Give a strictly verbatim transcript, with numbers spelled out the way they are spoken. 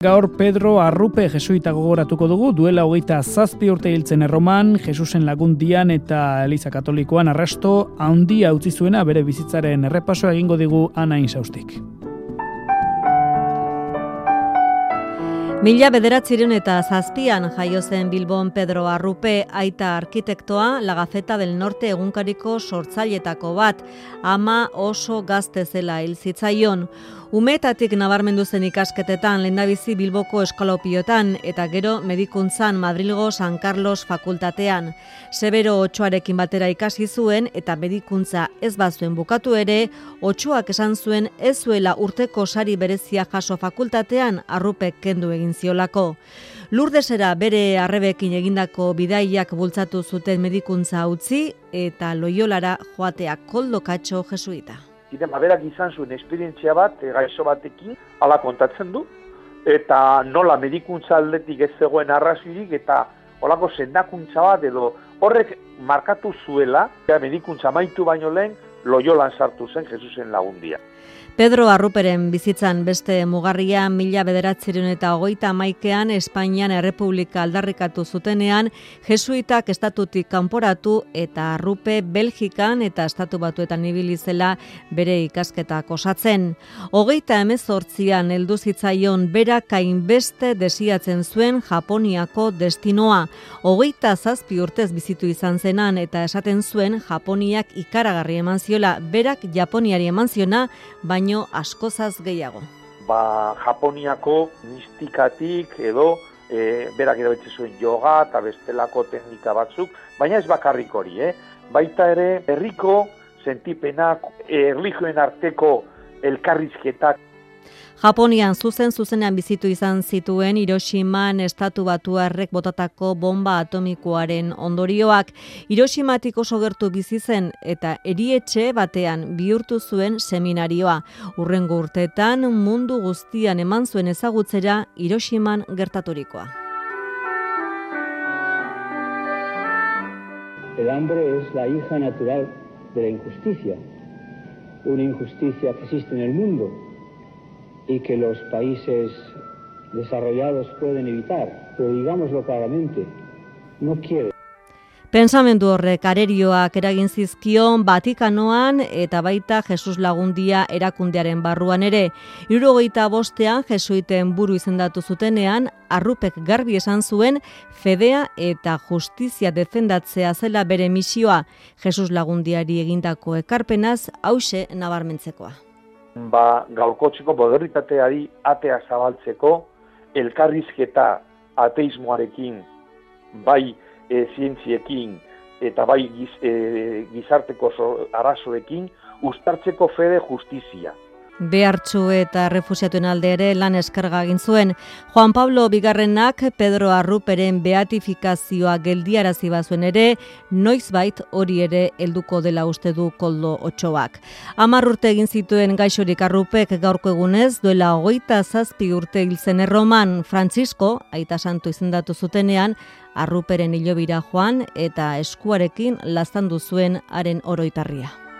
Gaur Pedro Arrupe jesuita gogoratuko dugu, duela hogeita zazpi urte hiltzen Erroman, Jesusen lagundian eta Eliza Katolikoan arrasto handia utzi zuena bere bizitzaren errepasoa egingo digu Ana Insaustik. Mila bederatziehun eta zazpian jaio zen Bilbon Pedro Arrupe, aita arkitektoa, La Gaceta del Norte egunkariko sortzailetako bat, ama oso gazte zela hil zitzaion. Umeetatik nabarmendu zen ikasketetan, lehendabizi Bilboko eskolopiotan eta gero medikuntzan Madrilgo San Carlos fakultatean. Severo Otxoarekin batera ikasi zuen eta medikuntza ez bazuen bukatu ere, Otxoak esan zuen ez zuela urteko sari berezia jaso fakultatean Arrupek kendu egin ziolako. Lurdesera bere arrebekin egindako bidaiak bultzatu zuten medikuntza utzi eta Loiolara joatea Koldo Katxo jesuita. Zidema, berak izan zuen esperientzia bat, gaixo batekin, hala kontatzen du, eta nola medikuntza aldetik ez zegoen arrazirik, eta holako sendakuntza bat edo horrek markatu zuela, medikuntza amaitu baino lehen, Loiolan sartu zen Jesusen lagundia. Pedro Arruperen bizitzan beste mugarria mila bederatziehun eta hogeita hamaikean Espainian Errepublika aldarrikatu zutenean, jesuitak estatutik kanporatu eta Arrupe Belgikan eta Estatu Batuetan ibili zela bere ikasketak osatzen. Hogeita hemezortzian heldu zitzaion berak hainbeste desiatzen zuen Japoniako destinoa. Hogeita zazpi urtez bizitu izan zenan eta esaten zuen Japoniak ikaragarri eman ziola, berak Japoniari eman ziona, baino askozaz gehiago. Ba, Japoniako mistikatik edo e, berak erabiltzen zuen yoga eta bestelako teknika batzuk, baina ez bakarrik hori, eh? Baita ere herriko sentipenak, erlijioen arteko elkarrizketak. Japonian zuzen zuzenean bizitu izan zituen Hiroshiman Estatu Batuarrek botatako bomba atomikoaren ondorioak. Hiroshimatik oso gertu bizi zen eta erietxe batean bihurtu zuen seminarioa. Hurrengo urteetan mundu guztian eman zuen ezagutzera Hiroshiman gertaturikoa. El hambre es la hija natural de la injusticia, una injusticia que existe en el mundo y que los países desarrollados pueden evitar, pero digámoslo claramente, no quiere. Pensamendu horrek arerioak eragin zizkion Vatikanoan eta baita Jesus Lagundia erakundearen barruan ere. Hirurogeita bostean jesuiten buru izendatu zutenean, Arrupek garbi esan zuen fedea eta justizia defendatzea zela bere misioa. Jesus Lagundiari egindako ekarpenaz hauxe nabarmentzekoa. Ba, gaurkotzeko modernitateari atea zabaltzeko, elkarrizketa ateismoarekin, bai e, zientziekin eta bai giz, e, gizarteko arazoekin, uztartzeko fede justizia. Behartsu eta refusiatuen alde ere lan eskarga egin zuen. Juan Pablo Bigarrenak Pedro Arruperen beatifikazioa geldiarazi bazuen ere, noizbait hori ere helduko dela uste du Koldo Otxoak. Hamar urte egin zituen gaixorik Arrupek gaurko egunez, duela hogeita zazpi urte hil zen Erroman, Frantzisko, aita santu izendatu zutenean, Arruperen hilobira joan eta eskuarekin laztandu zuen haren oroitarria.